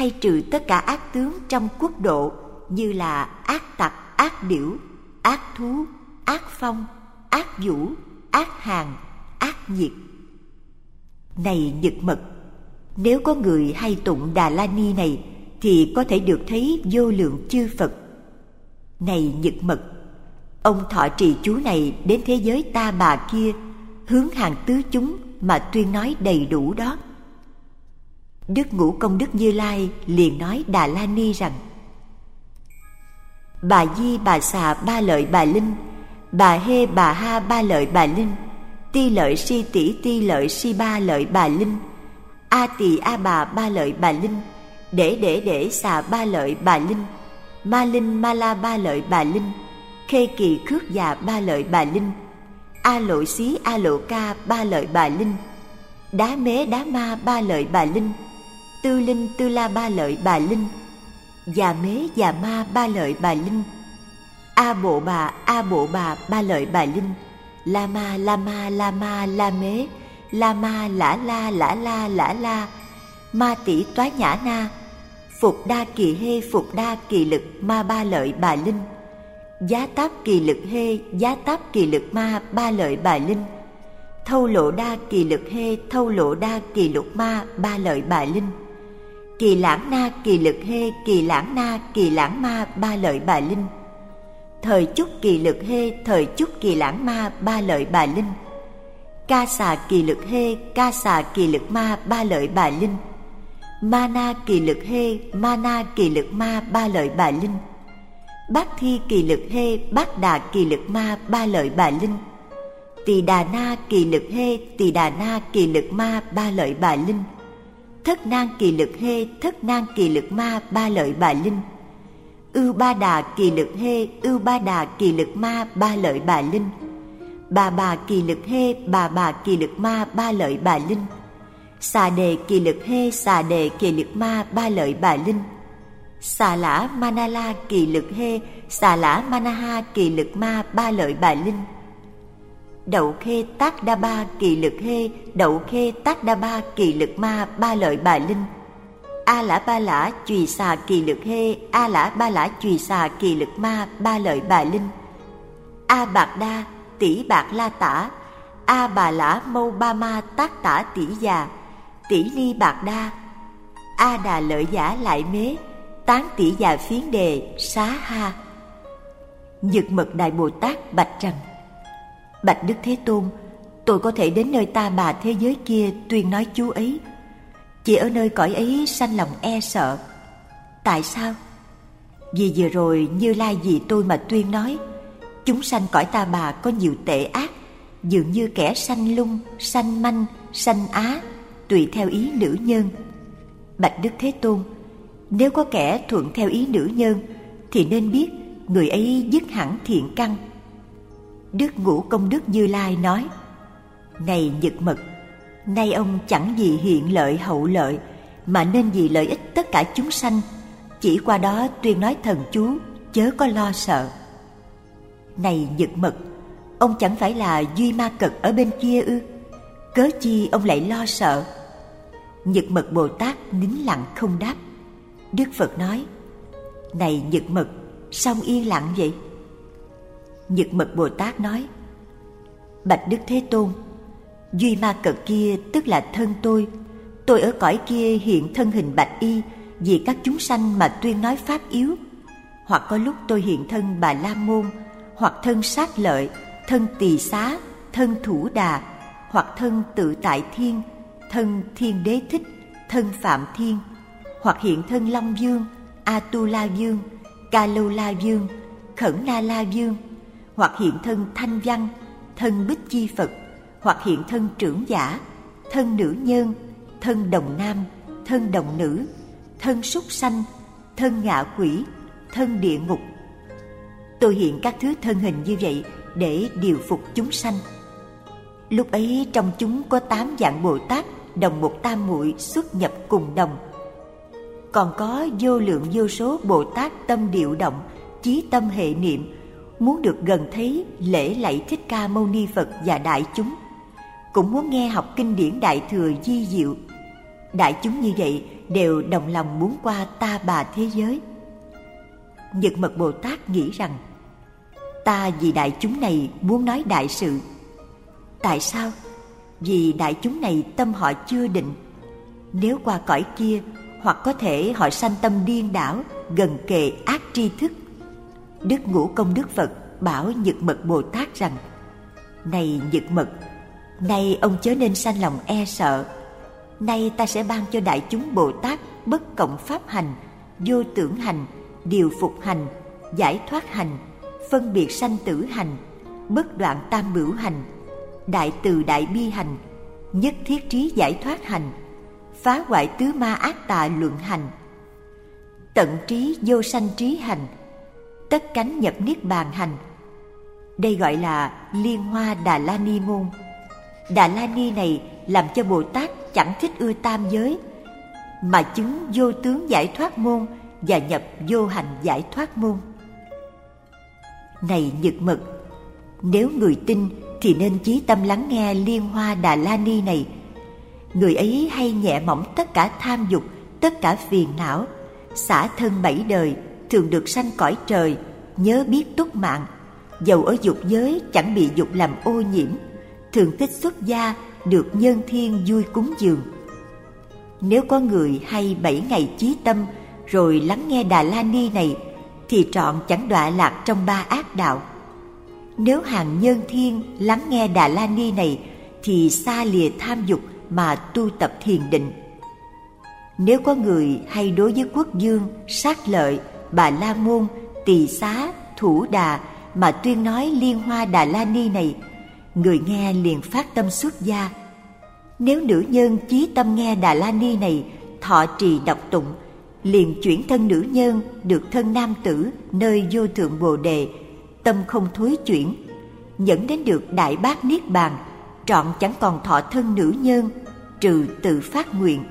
hay trừ tất cả ác tướng trong quốc độ, như là ác tặc, ác điểu, ác thú, ác phong, ác vũ, ác hàn, ác nhiệt. Này Nhật Mật, nếu có người hay tụng Đà La Ni này thì có thể được thấy vô lượng chư Phật. Này Nhật Mật, ông thọ trì chú này đến thế giới Ta Bà kia, hướng hàng tứ chúng mà tuyên nói đầy đủ đó. Đức Ngũ Công Đức Như Lai liền nói Đà La Ni rằng: Bà Di Bà Xà Ba Lợi Bà Linh, Bà Hê Bà Ha Ba Lợi Bà Linh, Ti Lợi Si Tỷ Ti Lợi Si Ba Lợi Bà Linh, A Tỳ A Bà Ba Lợi Bà Linh, Để Xà Ba Lợi Bà Linh, Ma Linh Ma La Ba Lợi Bà Linh, Khê Kỳ Khước Già Ba Lợi Bà Linh, A Lộ Xí A Lộ Ca Ba Lợi Bà Linh, Đá Mế Đá Ma Ba Lợi Bà Linh, Tư Linh Tư La Ba Lợi Bà Linh, Già Mế Già Ma Ba Lợi Bà Linh, A Bộ Bà Ba Lợi Bà Linh, La Ma La Ma La Ma La Mế, La Ma Lã La Lã La Lã La, Ma Tỷ Toá Nhã Na, Phục Đa Kỳ Hê Phục Đa Kỳ Lực Ma Ba Lợi Bà Linh, Giá Táp Kỳ Lực Hê Giá Táp Kỳ Lực Ma Ba Lợi Bà Linh, Thâu Lộ Đa Kỳ Lực Hê Thâu Lộ Đa Kỳ Lục Ma Ba Lợi Bà Linh, Kỳ Lãng Na Kỳ Lực Hê Kỳ Lãng Na Kỳ Lãng Ma Ba Lợi Bà Linh, Thời Chúc Kỳ Lực Hê Thời Chúc Kỳ Lãng Ma Ba Lợi Bà Linh, Ca Xà Kỳ Lực Hê Ca Xà Kỳ Lực Ma Ba Lợi Bà Linh, Ma Na Kỳ Lực Hê Ma Na Kỳ Lực Ma Ba Lợi Bà Linh, Bát Thi Kỳ Lực Hê Bát Đà Kỳ Lực Ma Ba Lợi Bà Linh, Tỳ Đà Na Kỳ Lực Hê Tỳ Đà Na Kỳ Lực Ma Ba Lợi Bà Linh, Thất Nang Kỳ Lực Hê Thất Nang Kỳ Lực Ma Ba Lợi Bà Linh, Ưu Ba Đà Kỳ Lực Hê Ưu Ba Đà Kỳ Lực Ma Ba Lợi Bà Linh, Bà Kỳ Lực Hê Bà Kỳ Lực Ma Ba Lợi Bà Linh, Xà Đề Kỳ Lực Hê Xà Đề Kỳ Lực Ma Ba Lợi Bà Linh, Xà Lã Manala Kỳ Lực Hê Xà Lã Manaha Kỳ Lực Ma Ba Lợi Bà Linh, Đậu Khê Tác Đa Ba Kỳ Lực Hê Đậu Khê Tác Đa Ba Kỳ Lực Ma Ba Lợi Bà Linh, A Lã Ba Lã Chùy Xà Kỳ Lực Hê A Lã Ba Lã Chùy Xà Kỳ Lực Ma Ba Lợi Bà Linh, A Bạc Đa Tỷ Bạc La Tả A Bà Lã Mâu Ba Ma Tác Tả Tỷ Già Tỷ Ni Bạc Đa, A Đà Lợi Giả Lại Mế Tán Tỷ Già Phiến Đề Xá Ha. Nhật Mật Đại Bồ Tát bạch rằng: Bạch Đức Thế Tôn, tôi có thể đến nơi Ta Bà thế giới kia tuyên nói chú ấy, chỉ ở nơi cõi ấy sanh lòng e sợ. Tại sao? Vì vừa rồi Như Lai vì tôi mà tuyên nói, chúng sanh cõi Ta Bà có nhiều tệ ác, dường như kẻ sanh lung, sanh manh, sanh á, tùy theo ý nữ nhân. Bạch Đức Thế Tôn, nếu có kẻ thuận theo ý nữ nhân thì nên biết người ấy dứt hẳn thiện căn. Đức Ngũ Công Đức Như Lai nói: Này Nhật Mật, nay ông chẳng vì hiện lợi hậu lợi, mà nên vì lợi ích tất cả chúng sanh, chỉ qua đó tuyên nói thần chú, chớ có lo sợ. Này Nhật Mật, ông chẳng phải là Duy Ma Cật ở bên kia ư? Cớ chi ông lại lo sợ? Nhật Mật Bồ Tát nín lặng không đáp. Đức Phật nói: Này Nhật Mật, sao yên lặng vậy? Nhật Mật Bồ Tát nói: Bạch Đức Thế Tôn, Duy Ma Cật kia tức là thân tôi ở cõi kia hiện thân hình bạch y vì các chúng sanh mà tuyên nói pháp yếu. Hoặc có lúc tôi hiện thân Bà La Môn, hoặc thân Sát Lợi, thân Tỳ Xá, thân Thủ Đà, hoặc thân Tự Tại Thiên, thân Thiên Đế Thích, thân Phạm Thiên, hoặc hiện thân Long Vương, Atula Vương, Ca Lâu La Vương, Khẩn Na La Vương, hoặc hiện thân Thanh Văn, thân Bích Chi Phật, hoặc hiện thân Trưởng Giả, thân Nữ Nhân, thân Đồng Nam, thân Đồng Nữ, thân Súc Sanh, thân Ngạ Quỷ, thân Địa Ngục. Tôi hiện các thứ thân hình như vậy để điều phục chúng sanh. Lúc ấy trong chúng có 8 dạng Bồ Tát đồng một tam muội xuất nhập cùng đồng. Còn có vô lượng vô số Bồ Tát tâm điệu động, chí tâm hệ niệm, muốn được gần thấy lễ lạy Thích Ca Mâu Ni Phật và đại chúng, cũng muốn nghe học kinh điển Đại Thừa vi diệu. Đại chúng như vậy đều đồng lòng muốn qua ta bà thế giới. Nhật Mật Bồ Tát nghĩ rằng ta vì đại chúng này muốn nói đại sự. Tại sao? Vì đại chúng này tâm họ chưa định. Nếu qua cõi kia, hoặc có thể họ sanh tâm điên đảo, gần kề ác tri thức. Đức Ngũ Công Đức Phật bảo Nhật Mật Bồ Tát rằng: này Nhật Mật, nay ông chớ nên sanh lòng e sợ. Nay ta sẽ ban cho đại chúng Bồ Tát bất cộng pháp hành, vô tưởng hành, điều phục hành, giải thoát hành, phân biệt sanh tử hành, bất đoạn tam bửu hành, đại từ đại bi hành, nhất thiết trí giải thoát hành, phá hoại tứ ma ác tà luận hành, tận trí vô sanh trí hành, tất cánh nhập niết bàn hành. Đây gọi là Liên Hoa Đà La Ni môn. Đà La Ni này làm cho Bồ Tát chẳng thích ưa tam giới, mà chứng vô tướng giải thoát môn và nhập vô hành giải thoát môn. Này Nhật Mật, nếu người tin thì nên chí tâm lắng nghe Liên Hoa Đà La Ni này. Người ấy hay nhẹ mỏng tất cả tham dục, tất cả phiền não, xả thân 7 đời, thường được sanh cõi trời, nhớ biết túc mạng, dầu ở dục giới chẳng bị dục làm ô nhiễm, thường tích xuất gia, được nhân thiên vui cúng dường. Nếu có người hay 7 ngày chí tâm rồi lắng nghe Đà La Ni này, thì trọn chẳng đọa lạc trong 3 ác đạo. Nếu hàng nhân thiên lắng nghe Đà La Ni này, thì xa lìa tham dục mà tu tập thiền định. Nếu có người hay đối với quốc vương, sát lợi, Bà La Môn, Tỳ Xá, Thủ Đà mà tuyên nói Liên Hoa Đà La Ni này, người nghe liền phát tâm xuất gia. Nếu nữ nhân chí tâm nghe Đà La Ni này, thọ trì đọc tụng, liền chuyển thân nữ nhân được thân nam tử nơi vô thượng Bồ Đề, tâm không thối chuyển, dẫn đến được đại bát niết bàn, trọn chẳng còn thọ thân nữ nhân, trừ tự phát nguyện.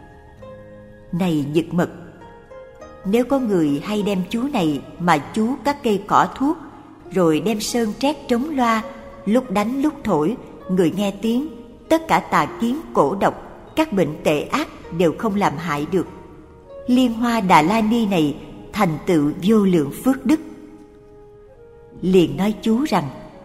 Này Nhật Mật, nếu có người hay đem chú này mà chú các cây cỏ thuốc, rồi đem sơn trét trống loa, lúc đánh lúc thổi, người nghe tiếng, tất cả tà kiến cổ độc, các bệnh tệ ác đều không làm hại được. Liên Hoa Đà La Ni này thành tựu vô lượng phước đức. Liền nói chú rằng: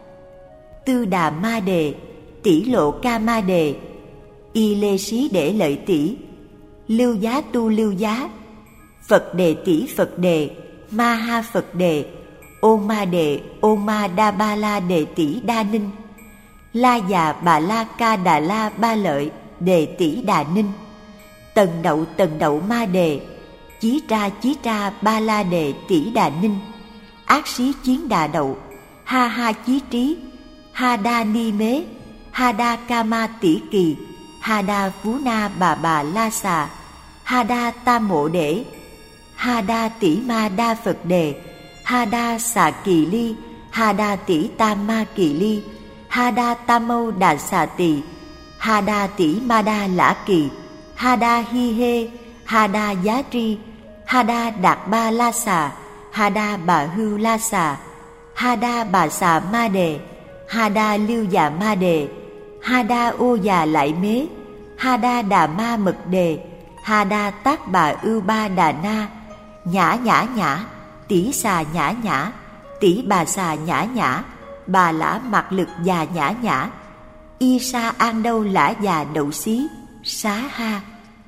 Tư Đà Ma Đề, Tỷ Lộ Ca Ma Đề, Y Lê Xí Để Lợi Tỷ, Lưu Giá Tu Lưu Giá, Phật Đề Tỷ Phật Đề, Ma Ha Phật Đề, Ô Ma Đề, Ô Ma Đa Ba La Đề Tỷ Đa Ninh, La Già Bà La Ca Đà La Ba Lợi Đề Tỷ Đà Ninh, Tần Đậu Ma Đề, Chí Tra Ba La Đề Tỷ Đà Ninh, Ác Xí Chiến Đà Đậu, Ha Ha Chí Trí, Ha Đa Ni Mế, Ha Đa Ca Ma Tỷ Kỳ, Ha Đa Phú Na Bà La Xà, Ha Đa Tam Mộ Để, Ha Đa Tỷ Ma Đa Phật Đề, Ha Đa Xà Kỳ Ly, Ha Đa Tỷ Tam Ma Kỳ Ly, Ha Đa Tam Mâu Đà Xà Tỳ, Ha Đa Tỷ Ma Đa Lã Kỳ, Ha Đa Hi Hê, Ha Đa Giá Tri, Ha Đa Đạt Ba La Xà, Ha Đa Bà Hưu La Xà, Ha Đa Bà Xà Ma Đề, Ha Đa Lưu Già Ma Đề, Ha Đa Ô Già Lại Mế, Ha Đa Đà Ma Mật Đề, Ha Đa Tác Bà Ưu Ba Đà Na, Nhã Nhã Nhã, Tỷ Xà Nhã Nhã, Tỷ Bà Xà Nhã Nhã, Bà Lã Mạc Lực Già Nhã Nhã, Y Sa An Đâu Lã Già Đậu Xí, Xá Ha.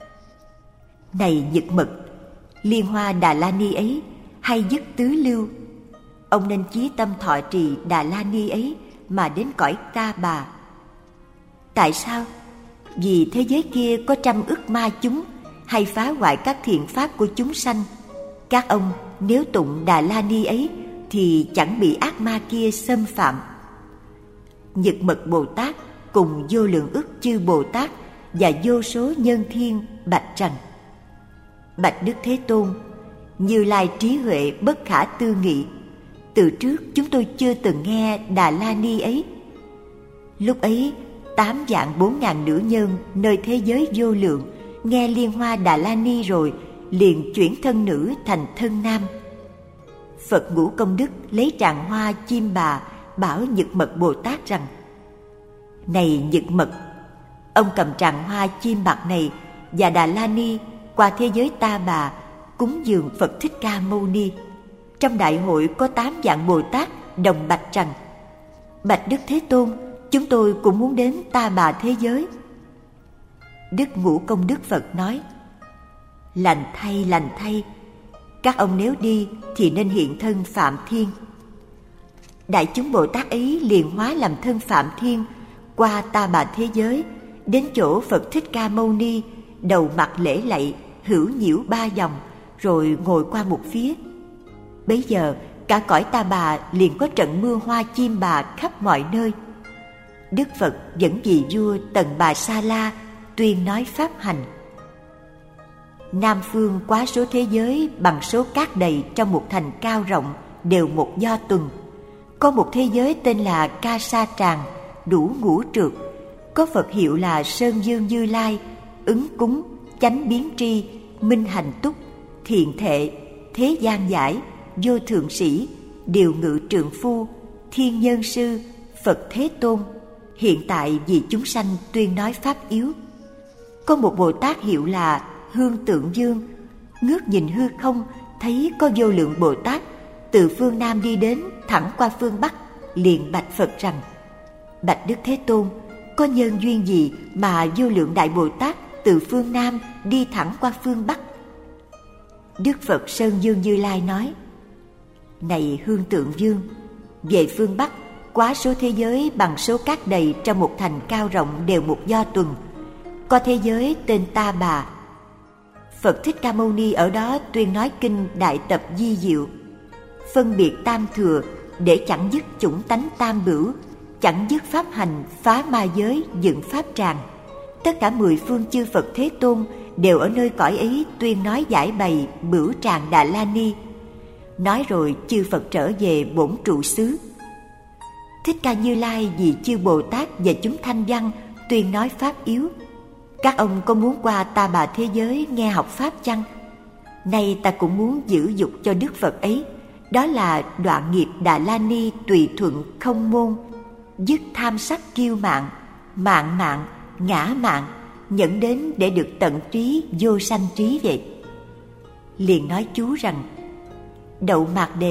Này Nhật Mật, Liên Hoa Đà La Ni ấy hay dứt tứ lưu, ông nên chí tâm thọ trì Đà La Ni ấy mà đến cõi Ta Bà. Tại sao? Vì thế giới kia có 100 ức ma chúng hay phá hoại các thiện pháp của chúng sanh. Các ông nếu tụng Đà La Ni ấy thì chẳng bị ác ma kia xâm phạm. Nhật Mật Bồ Tát cùng vô lượng ức chư Bồ Tát và vô số nhân thiên bạch rằng: Bạch Đức Thế Tôn, Như Lai trí huệ bất khả tư nghị, từ trước chúng tôi chưa từng nghe Đà La Ni ấy. Lúc ấy 8.400.000 nữ nhân nơi thế giới vô lượng nghe Liên Hoa Đà La Ni rồi liền chuyển thân nữ thành thân nam. Phật Ngũ Công Đức lấy tràng hoa chim bà bảo Nhật Mật Bồ Tát rằng: Này Nhật Mật, ông cầm tràng hoa chim bạc này và Đà La Ni qua thế giới Ta Bà cúng dường Phật Thích Ca Mâu Ni. Trong đại hội có 8 vạn Bồ Tát đồng bạch rằng: Bạch Đức Thế Tôn, chúng tôi cũng muốn đến Ta Bà thế giới. Đức Ngũ Công Đức Phật nói: lành thay, các ông nếu đi thì nên hiện thân Phạm Thiên. Đại chúng Bồ Tát ấy liền hóa làm thân Phạm Thiên, qua Ta Bà thế giới, đến chỗ Phật Thích Ca Mâu Ni, đầu mặt lễ lạy, hữu nhiễu 3 vòng, rồi ngồi qua một phía. Bấy giờ cả cõi Ta Bà liền có trận mưa hoa chim bà khắp mọi nơi. Đức Phật dẫn vị vua Tần Bà Sa La tuyên nói pháp hành. Nam phương quá số thế giới bằng số cát đầy trong một thành cao rộng đều một do tuần. Có một thế giới tên là Ca Sa Tràng, đủ ngũ trượt. Có Phật hiệu là Sơn Dương Như Lai, ứng cúng, chánh biến tri, minh hành túc, thiện thệ, thế gian giải, vô thượng sĩ, điều ngự trượng phu, thiên nhân sư, Phật Thế Tôn. Hiện tại vì chúng sanh tuyên nói pháp yếu. Có một Bồ Tát hiệu là Hương Tượng Dương, ngước nhìn hư không, thấy có vô lượng Bồ Tát từ phương Nam đi đến thẳng qua phương Bắc, liền bạch Phật rằng: Bạch Đức Thế Tôn, có nhân duyên gì mà vô lượng đại Bồ Tát từ phương Nam đi thẳng qua phương Bắc? Đức Phật Sơn Dương Như Lai nói: Này Hương Tượng Dương, về phương Bắc quá số thế giới bằng số cát đầy trong một thành cao rộng đều một do tuần. Có thế giới tên Ta Bà. Phật Thích Ca Mâu Ni ở đó tuyên nói kinh Đại Tập Di Diệu, phân biệt tam thừa để chẳng dứt chủng tánh tam bửu, chẳng dứt pháp hành, phá ma giới, dựng pháp tràng. Tất cả 10 phương chư Phật Thế Tôn đều ở nơi cõi ấy tuyên nói giải bày bửu tràng Đà La Ni. Nói rồi chư Phật trở về bổn trụ xứ. Thích Ca Như Lai vì chư Bồ Tát và chúng thanh văn tuyên nói pháp yếu. Các ông có muốn qua Ta Bà thế giới nghe học pháp chăng? Nay ta cũng muốn giữ dục cho Đức Phật ấy, đó là đoạn nghiệp Đà La Ni tùy thuận không môn, dứt tham sắc kiêu mạn, mạn mạn, ngã mạn, dẫn đến để được tận trí vô sanh trí vậy. Liền nói chú rằng: Đậu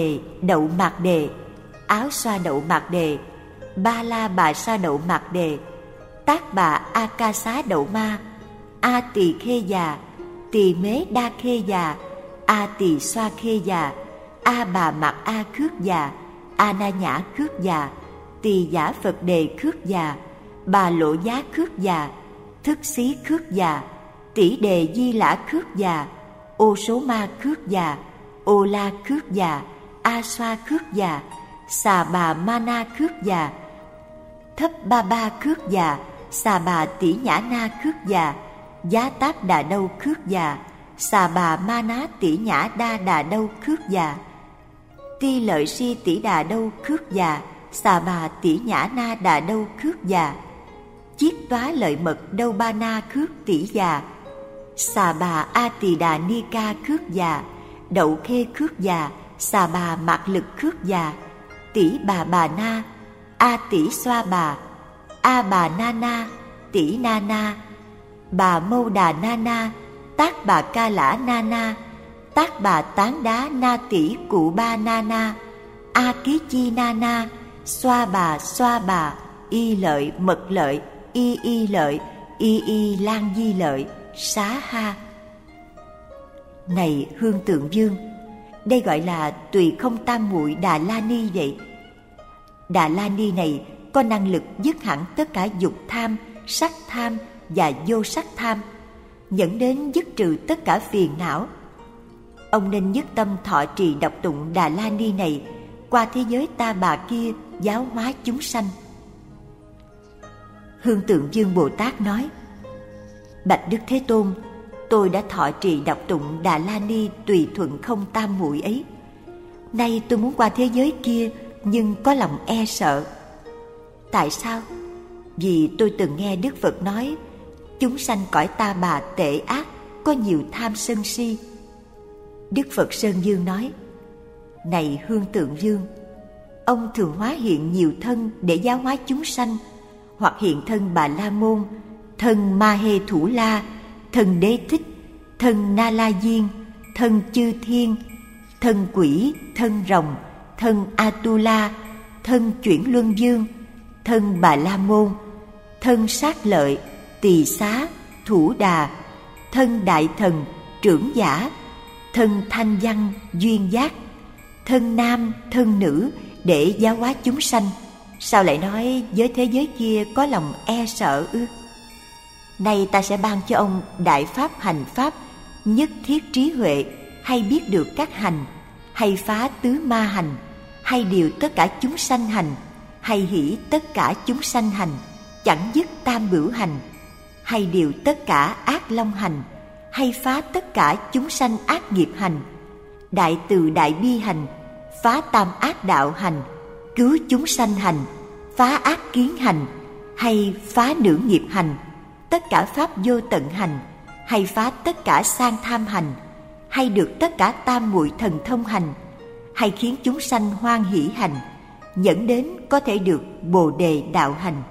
mạc đề, áo xoa đậu mạc đề, ba la bà sa đậu mạc đề, tác bà a ca xá đậu ma, a tỳ khê già, tỳ mế đa khê già, a tỳ xoa khê già, a bà mạc a khước già, a na nhã khước già, tỳ giả Phật đề khước già, bà lộ giá khước già, thức xí khước già, tỷ đề di lã khước già, ô số ma khước già, ô la khước già, a xoa khước già, xà bà ma na khước già, thấp ba ba khước già, xà bà tỷ nhã na khước già, giá táp đà đâu khước già, xà bà ma ná tỷ nhã đa đà đâu khước già, ti lợi si tỷ đà đâu khước già, xà bà tỷ nhã na đà đâu khước già, chiết toá lợi mật đâu ba na khước tỷ già, xà bà a tỳ đà ni ca khước già, đậu khê khước già, xà bà mạc lực khước già, tỷ bà na, a tỷ xoa bà, a bà na na, tỷ na na, bà mâu đà na na, tác bà ca lã na na, tác bà tán đá na tỷ cụ ba na na, a ký chi na na, xoa bà, y lợi mật lợi, y lợi, y lan di lợi, xá ha. Này Hương Tượng Dương, đây gọi là tùy không tam muội Đà La Ni vậy. Đà La Ni này có năng lực dứt hẳn tất cả dục tham, sắc tham và vô sắc tham, dẫn đến dứt trừ tất cả phiền não. Ông nên nhất tâm thọ trì đọc tụng Đà La Ni này, qua thế giới Ta Bà kia giáo hóa chúng sanh. Hương Tượng Dương Bồ Tát nói: Bạch Đức Thế Tôn, tôi đã thọ trì đọc tụng Đà La Ni tùy thuận không tam muội ấy. Nay tôi muốn qua thế giới kia, nhưng có lòng e sợ. Tại sao? Vì tôi từng nghe Đức Phật nói, chúng sanh cõi Ta Bà tệ ác, có nhiều tham sân si. Đức Phật Sơn Dương nói: Này Hương Tượng Dương, ông thường hóa hiện nhiều thân để giáo hóa chúng sanh, hoặc hiện thân Bà La Môn, thân Ma Hê Thủ La, thân Đế Thích, thân Na La Diên, thân chư thiên, thân quỷ, thân rồng, thân Atula, thân chuyển luân dương, thân Bà La Môn, thân Sát Lợi, Tỳ Xá, Thủ Đà, thân Đại Thần, Trưởng Giả, thân Thanh Văn, Duyên Giác, thân nam, thân nữ để giáo hóa chúng sanh. Sao lại nói với thế giới kia có lòng e sợ ư? Nay ta sẽ ban cho ông đại pháp hành pháp, nhất thiết trí huệ, hay biết được các hành, hay phá tứ ma hành, hay điều tất cả chúng sanh hành, hay hỷ tất cả chúng sanh hành, chẳng dứt tam bửu hành, hay điều tất cả ác long hành, hay phá tất cả chúng sanh ác nghiệp hành, đại từ đại bi hành, phá tam ác đạo hành, cứu chúng sanh hành, phá ác kiến hành, hay phá nữ nghiệp hành, tất cả pháp vô tận hành, hay phá tất cả sang tham hành, hay được tất cả tam muội thần thông hành, hay khiến chúng sanh hoan hỷ hành, dẫn đến có thể được Bồ Đề đạo hành.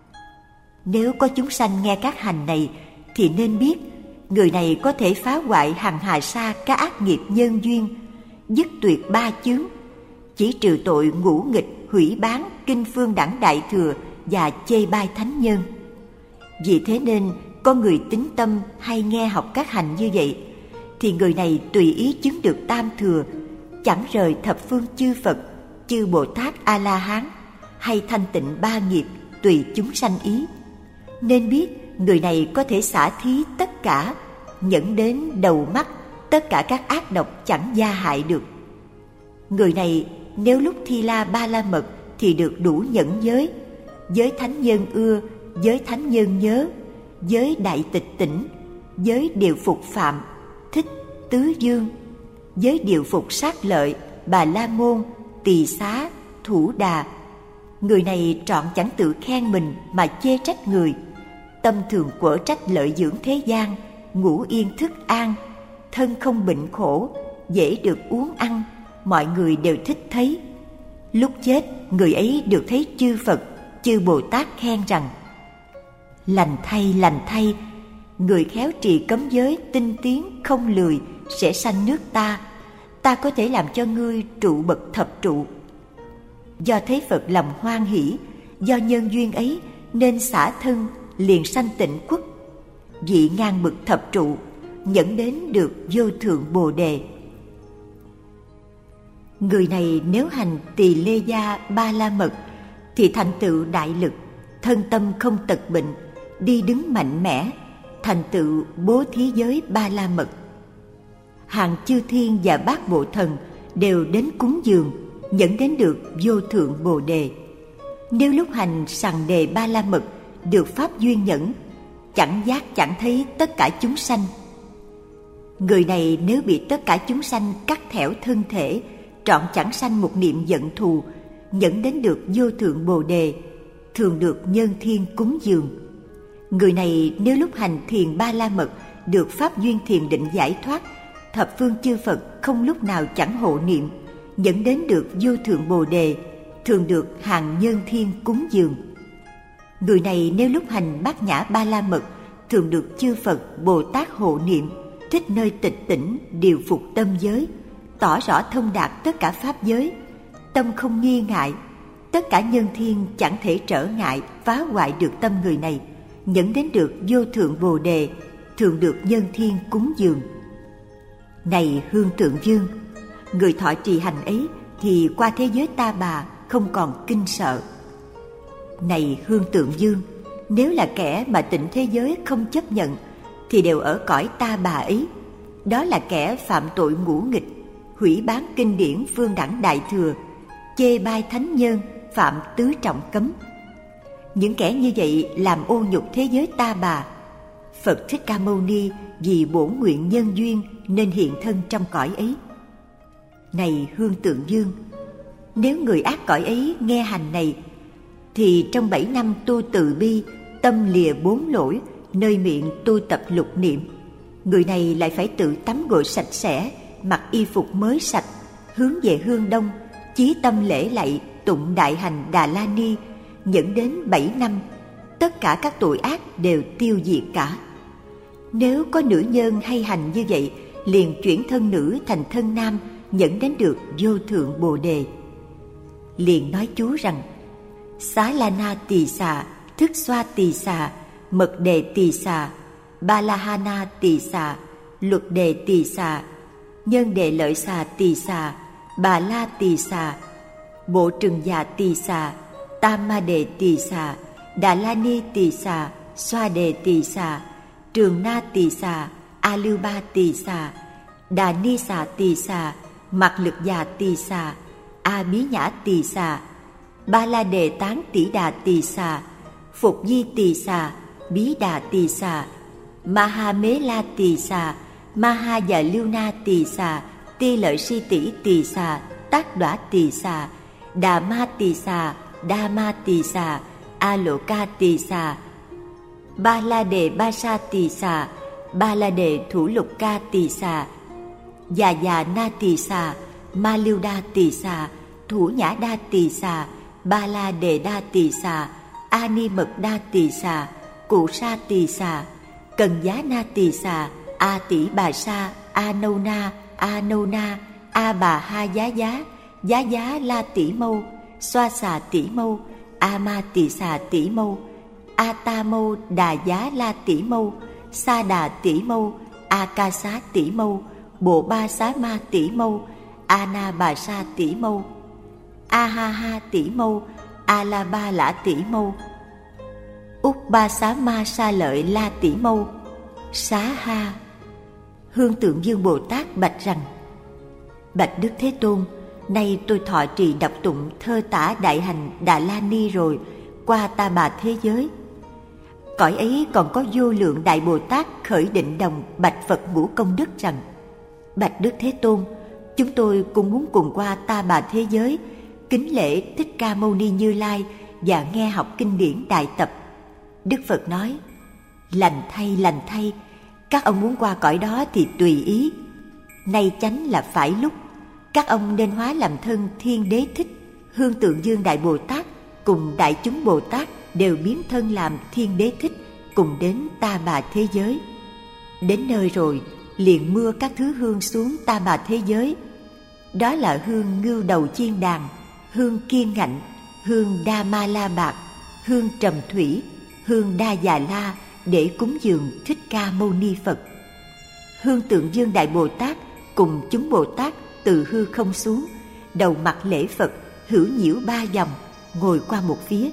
Nếu có chúng sanh nghe các hành này thì nên biết người này có thể phá hoại hằng hà sa các ác nghiệp nhân duyên, dứt tuyệt ba chướng, chỉ trừ tội ngũ nghịch, hủy bán, kinh phương đẳng đại thừa và chê bai thánh nhân. Vì thế nên có người tín tâm hay nghe học các hành như vậy thì người này tùy ý chứng được tam thừa, chẳng rời thập phương chư Phật, chư Bồ Tát A La Hán, hay thanh tịnh ba nghiệp tùy chúng sanh ý. Nên biết người này có thể xả thí tất cả, nhẫn đến đầu mắt tất cả các ác độc chẳng gia hại được. Người này nếu lúc thi la ba la mật thì được đủ nhẫn giới, giới thánh nhân ưa, giới thánh nhân nhớ, giới đại tịch tỉnh, giới điều phục phạm, thích, tứ dương, giới điều phục Sát Lợi, Bà La Môn, Tỳ Xá, Thủ Đà. Người này trọn chẳng tự khen mình mà chê trách người, tâm thường quở trách lợi dưỡng thế gian, ngủ yên thức an, thân không bệnh khổ, dễ được uống ăn, mọi người đều thích thấy. Lúc chết, người ấy được thấy chư Phật, chư Bồ Tát khen rằng: lành thay, người khéo trì cấm giới tinh tiến không lười sẽ sanh nước ta có thể làm cho ngươi trụ bậc thập trụ. Do thấy Phật lòng hoan hỷ, do nhân duyên ấy nên xả thân liền sanh tịnh quốc, vị ngang bậc thập trụ, nhẫn đến được vô thượng Bồ Đề. Người này nếu hành Tỳ Lê Gia Ba La Mật thì thành tựu đại lực, thân tâm không tật bệnh, đi đứng mạnh mẽ, thành tựu bố thí giới Ba La Mật. Hàng chư thiên và bát bộ thần đều đến cúng dường, dẫn đến được vô thượng Bồ Đề. Nếu lúc hành sằng đề Ba La Mật được pháp duyên nhẫn, chẳng giác chẳng thấy tất cả chúng sanh. Người này nếu bị tất cả chúng sanh cắt thẻo thân thể, trọn chẳng sanh một niệm giận thù, nhẫn đến được vô thượng Bồ Đề, thường được nhân thiên cúng dường. Người này nếu lúc hành thiền Ba La Mật được pháp duyên thiền định giải thoát, thập phương chư Phật không lúc nào chẳng hộ niệm, dẫn đến được vô thượng Bồ Đề, thường được hàng nhân thiên cúng dường. Người này nếu lúc hành Bát Nhã Ba La Mật thường được chư Phật Bồ Tát hộ niệm, thích nơi tịch tỉnh điều phục tâm giới, tỏ rõ thông đạt tất cả pháp giới, tâm không nghi ngại, tất cả nhân thiên chẳng thể trở ngại phá hoại được tâm người này, dẫn đến được vô thượng Bồ Đề, thường được nhân thiên cúng dường. Này Hương Tượng Dương, người thọ trì hành ấy thì qua thế giới ta bà không còn kinh sợ. Này Hương Tượng Dương, nếu là kẻ mà tịnh thế giới không chấp nhận thì đều ở cõi ta bà ấy. Đó là kẻ phạm tội ngũ nghịch, hủy bán kinh điển phương đẳng đại thừa, chê bai thánh nhân, phạm tứ trọng cấm. Những kẻ như vậy làm ô nhục thế giới ta bà. Phật Thích Ca Mâu Ni vì bổn nguyện nhân duyên nên hiện thân trong cõi ấy. Này Hương Tượng Dương, nếu người ác cõi ấy nghe hành này thì trong 7 năm tu từ bi, tâm lìa 4 lỗi, nơi miệng tu tập lục niệm. Người này lại phải tự tắm gội sạch sẽ, mặc y phục mới sạch, hướng về hương đông, chí tâm lễ lạy tụng đại hành Đà La Ni, dẫn đến 7 năm, tất cả các tội ác đều tiêu diệt cả. Nếu có nữ nhân hay hành như vậy, liền chuyển thân nữ thành thân nam, dẫn đến được vô thượng Bồ Đề. Liền nói chú rằng: Xá La Na Tỳ Xà, Thức Xoa Tỳ Xà, Mật Đề Tỳ Xà, Ba La Ha Na Tỳ Xà, Luật Đề Tỳ Xà, Nhân Đề Lợi Xà Tỳ Xà, Bà La Tỳ Xà, Bộ Trừng Già Tỳ Xà, Tam Ma Đề Tỳ Xà, Đà La Ni Tỳ Xà, Xoa Đề Tỳ Xà, Trường Na Tỳ Xà, A Lưu Ba Tỳ Xà, Đà Ni Xà Tỳ Xà, Mạc Lực Già Tỳ Xà, A Bí Nhã Tỳ Xà, Ba La Đề Tán Tỷ Đà Tỳ Xà, Phục Di Tỳ Xà, Bí Đà Tỳ Xà, Ma Ha Mế La Tỳ Xà, Ma Ha Già Lưu Na Tỳ Xà, Ti Lợi Si Tỷ Tỳ Xà, Tác Đỏa Tỳ Xà, Đà Ma Tỳ Xà, Đa Ma Tỳ Xà, A Lộ Ca Tỳ Xà, Ba La Đề Ba Sa Tỳ Xà, Ba La Đề Thủ Lục Ca Tỳ Xà, Già Na Tỳ Xà, Ma Lưu Đa Tỳ Xà, Thủ Nhã Đa Tỳ Xà, Ba La Đề Đa Tỳ Xà, A Ni Mật Đa Tỳ Xà, Cụ Sa Tỳ Xà, Cần Giá Na Tỳ Xà, A Tỷ Bà Sa, A Nâu Na, A Nâu Na, A Bà Ha Giá La Tỷ Mâu, Xoa Xà Tỷ Mâu, A Ma Tỳ Xà Tỷ Mâu, A Ta Mâu Đà Giá La Tỷ Mâu, Sa Đà Tỷ Mâu, A Ca Xá Tỷ Mâu, Bộ Ba Xá Ma Tỷ Mâu, A Na Bà Sa Tỷ Mâu, A Ha Ha Tỷ Mâu, A La Ba Lã Tỷ Mâu, Úc Ba Xá Ma Sa Lợi La Tỷ Mâu, Xá Ha. Hương Tượng Dương Bồ Tát bạch rằng: Bạch Đức Thế Tôn, nay tôi thọ trì đọc tụng thơ tả đại hành Đà La Ni rồi, qua Ta Bà thế giới. Cõi ấy còn có vô lượng đại Bồ Tát khởi định đồng bạch Phật Ngũ Công Đức rằng: Bạch Đức Thế Tôn, chúng tôi cũng muốn cùng qua Ta Bà thế giới, kính lễ Thích Ca Mâu Ni Như Lai và nghe học kinh điển đại tập. Đức Phật nói: lành thay, các ông muốn qua cõi đó thì tùy ý. Nay chánh là phải lúc, các ông nên hóa làm thân Thiên Đế Thích, Hương Tượng Dương Đại Bồ Tát cùng đại chúng Bồ Tát đều biến thân làm Thiên Đế Thích, cùng đến Ta Bà thế giới. Đến nơi rồi liền mưa các thứ hương xuống Ta Bà thế giới. Đó là hương ngưu đầu chiên đàn, hương kiên ngạnh, hương đa ma la bạc, hương trầm thủy, hương đa già la, để cúng dường Thích Ca Mâu Ni Phật. Hương Tượng Dương Đại Bồ Tát cùng chúng Bồ Tát từ hư không xuống, đầu mặt lễ Phật, hữu nhiễu 3 vòng, ngồi qua một phía.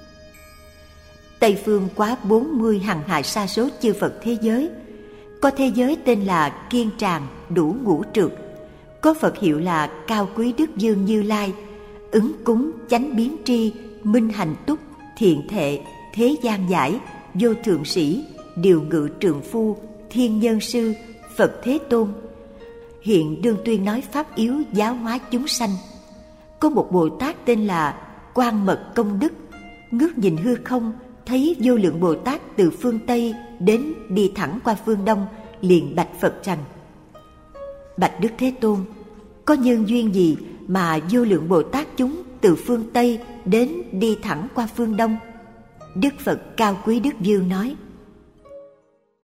Tây phương quá 40 hằng hà sa số chư Phật thế giới. Có thế giới tên là Kiên Tràng đủ ngũ trược, có Phật hiệu là Cao Quý Đức Dương Như Lai, ứng cúng chánh biến tri, minh hành túc, thiện thệ, thế gian giải, vô thượng sĩ, điều ngự trượng phu, thiên nhân sư, Phật Thế Tôn. Hiện đương tuyên nói pháp yếu giáo hóa chúng sanh. Có một Bồ Tát tên là Quang Mật Công Đức, ngước nhìn hư không, thấy vô lượng Bồ Tát từ phương Tây đến đi thẳng qua phương Đông, liền bạch Phật rằng: Bạch Đức Thế Tôn, có nhân duyên gì mà vô lượng Bồ Tát chúng từ phương Tây đến đi thẳng qua phương Đông? Đức Phật Cao Quý Đức Dương nói: